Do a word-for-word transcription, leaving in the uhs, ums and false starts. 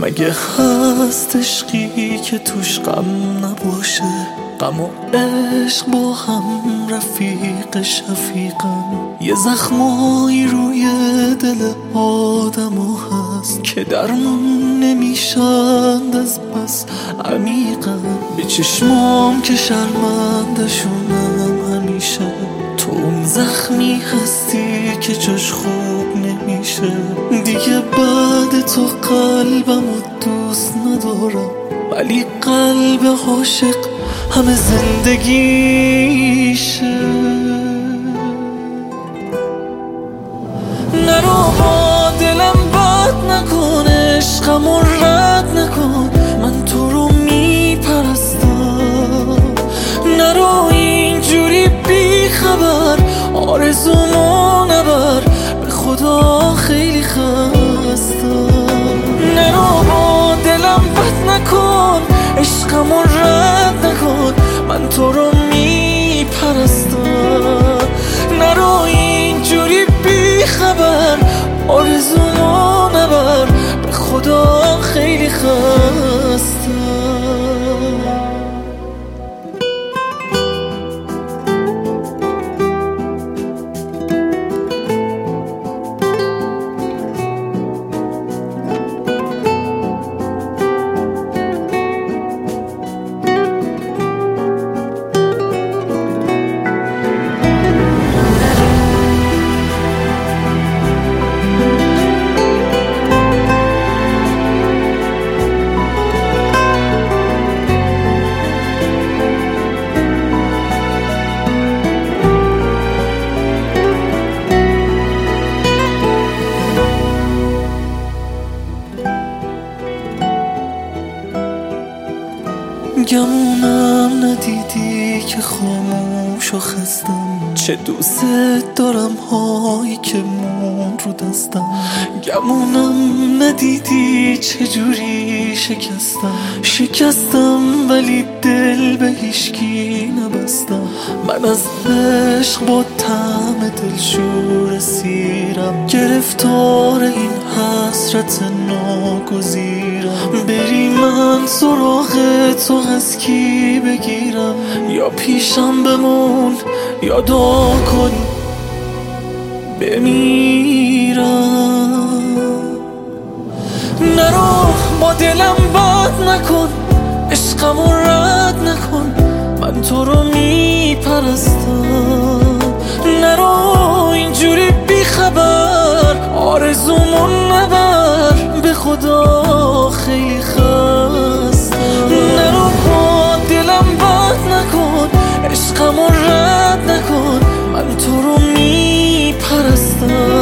مگه هست عشقی که توش غم نباشه؟ غم و عشق با هم رفیق شفیقن. یه زخمایی روی دل آدمو هست که درمون نمیشند از بس عمیقن. به چشمام که شرمندشونم همیشه، تو اون زخمی هستی که جاش خوب نمیشه. دیگه بعد تو قلبمو دوست ندارم، ولی قلب عاشق همه زندگیشه. نرو با دلم بد نکن، عشقمو رد نکن، من تو رو میپرستم. نرو اینجوری بی خبر آرزومو نبر، به خدا خیلی خستم. نرو با دلم بد نکن، عشقمو رد نکن، من تو رو میپرستم. نرو اینجوری بی خبر آرزومو نبر، به خدا خیلی خستم. گمونم ندیدی که خاموش و خستم، چه دوست دارم هایی که مون رو دستم. گمونم ندیدی چه جوری شکستم، شکستم ولی دل به هیچکی نبستم. من از عشق با طعم دلشور سیرم، گرفتار این حسرت ناگزیرم. بری من سراغ تو از کی بگیرم؟ یا پیشم بمون یا دعا کن بمیرم. نرو با دلم بد نکن، عشقمو رد نکن، من تو رو میپرستم. نرو اینجوری بی خبر آرزومون نبر، به خدا خیلی خستم. نرو با دلم بد نکن، عشقمو رد نکن، من تو رو میپرستم.